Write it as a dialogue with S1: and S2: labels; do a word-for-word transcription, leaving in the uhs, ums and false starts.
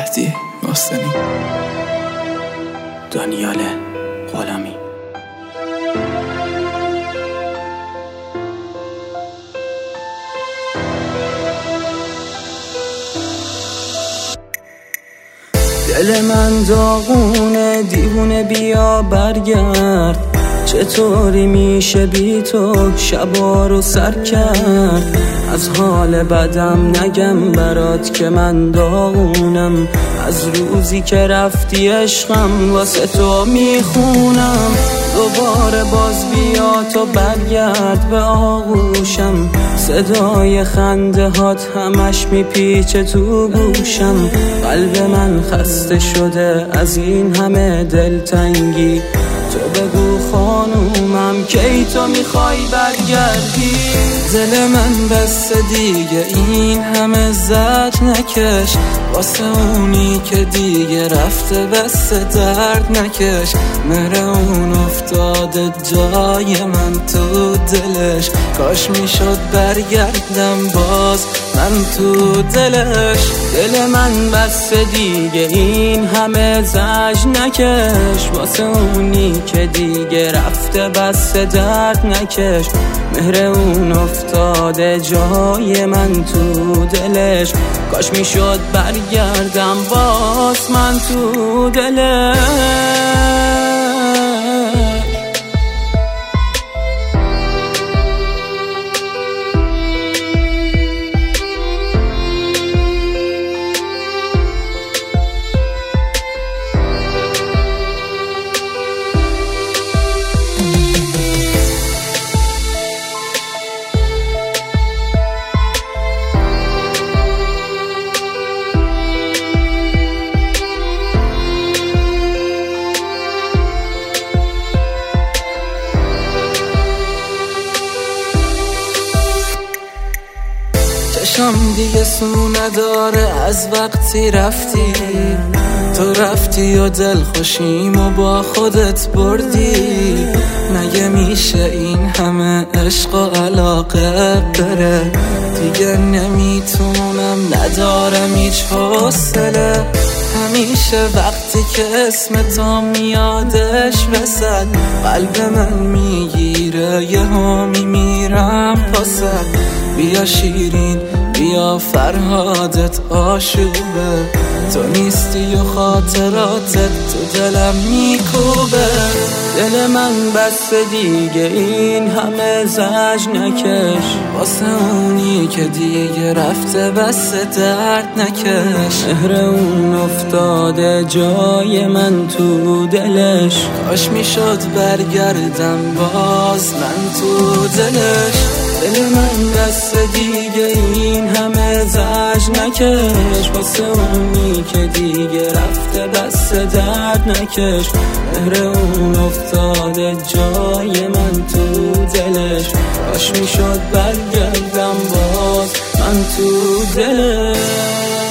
S1: مهدی باستانی.
S2: دانیال غلامی. دل من داغونه دیوونه، بیا برگرد. چطوری میشه بی تو شبا رو سر کرد؟ از حال بدم نگم برات که من داغونم، از روزی که رفتی عشقم واسه تو میخونم. دوباره باز بیا تو برگرد به آغوشم، صدای خنده هات همش میپیچه تو گوشم. قلب من خسته شده از این همه دلتنگی، تو بگو خانومم کی تو میخوای برگردی؟ دل من بس دیگه این همه زد نکش، واسه اونی که دیگه رفته بس درد نکش. مره اون افتاده جای من تو دلش، کاش میشد برگردم باز من تو دلش. دل من بس دیگه این همه زج نکش، واسه اونی که دیگه رفته بس درد نکش. مهر اون افتاده جای من تو دلش، کاش میشد برگردم باز من تو دلش. چشم دیگه سو نداره از وقتی رفتی، تو رفتی و دل خوشیمو با خودت بردی. مگه میشه این همه عشق و علاقه بره؟ دیگه نمیتونم ندارم هیچ حوصله. همیشه وقتی که اسم تو میادش وسط، قلب من میگیره یه ها میمیرم پاست. بیا شیرین بیا فرهادت آشوبه، تو نیستی و خاطراتت تو دلم میکوبه. دل من بس دیگه این همه زج نکش، واسه اونی که دیگه رفته بس درد نکش. مهر اون افتاده جای من تو دلش، کاش میشد برگردم باز من تو دلش. دل من بس دیگه این همه زج نکش، واسه اونی که دیگه رفته بس درد نکش. مهر اون افتاده جای من تو دلش، کاش میشد برگردم باز من تو دلش.